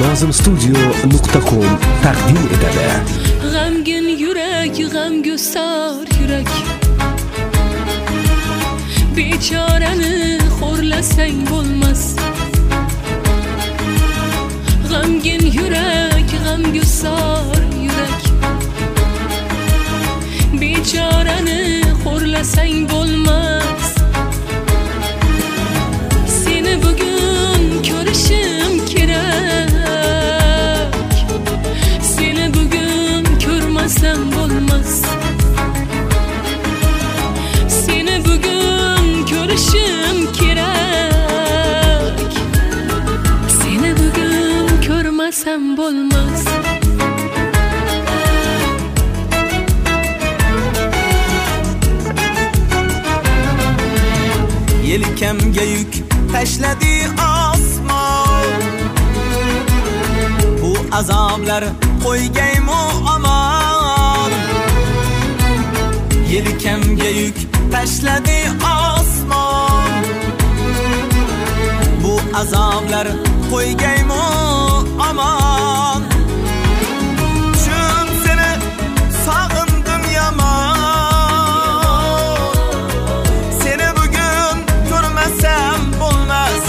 nozimstudio.com taqdim etadi. G'amgin yurak, g'amgusar yurak, bechorani xo'rlasang bo'lmas. G'amgin yurak, g'amgusar yurak, bechorani xo'rlasang bo'lmas. Seni bugun ko'rishim kerak, seni bugun ko'rmasam bo'lmas. Seni bugun ko'rishim kerak, seni bugun ko'rmasam bo'lmas. Yelkamga yük tashladi osmon, bu azoblar qo'ygaymi aman. Yelkamga yük tashladi osmon, bu azoblar qo'ygaymi aman. Chun seni sog'indim yomon, bo'lmas.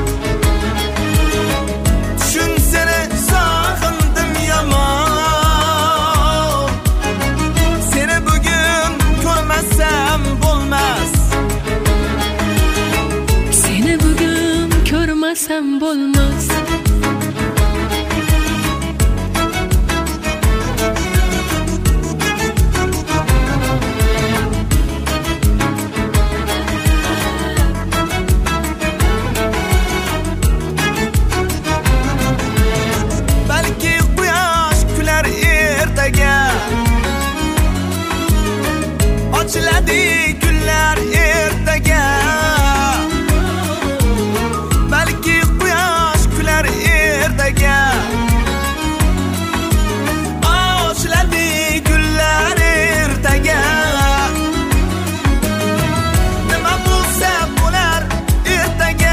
Shun seni sog'indim yomon, seni bugun ko'rmasam bo'lmas. Seni bugun ko'rmasam bo'lmas. Ochiladi gullar ertaga, balki quyosh kular ertaga. Ochiladi gullar ertaga, nima bo'lsa bo'lar ertaga.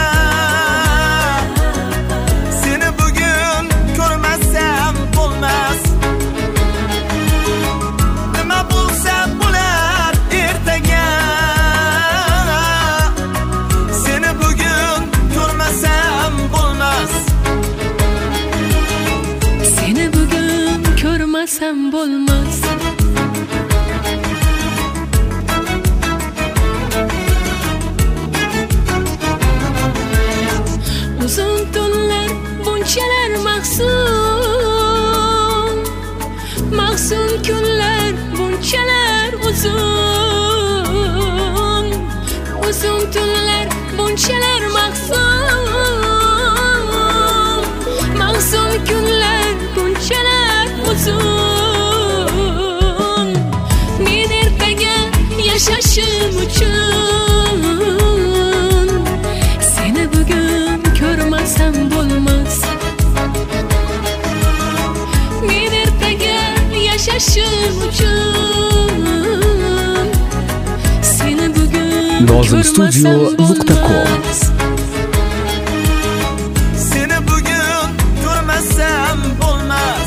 Seni bugun ko'rmasam bo'lmas. Nima bo'lsa bo'lar ertaga, seni bugun ko'rmasam bo'lmas. Seni bugun ko'rmasam bo'lmas. Uzun tunlar bunchalar mahzun, mahzun kunlar bunchalar uzun. Uzun tunlar bunchalar mahzun, mahzun kunlar bunchalar uzun. Men ertaga yashashim uchun seni bugun ko'rmasam bo'lmas. Men ertaga yashashim uchun seni bugun nozimstudio.com Seni bugun ko'rmasam bo'lmas.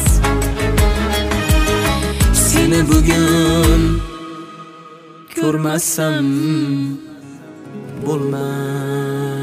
Seni bugun ko'rmasam bo'lmas.